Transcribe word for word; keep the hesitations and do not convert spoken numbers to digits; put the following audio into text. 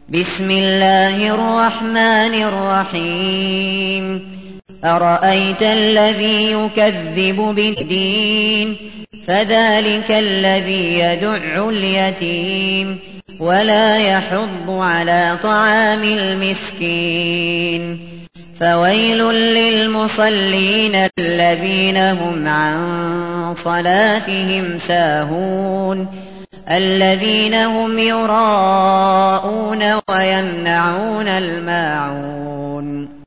بسم الله الرحمن الرحيم أرأيت الذي يكذب بالدين فذلك الذي يدع اليتيم ولا يحض على طعام المسكين فويل للمصلين الذين هم عن صلاتهم ساهون الذين هم يراءون ويمنعون الماعون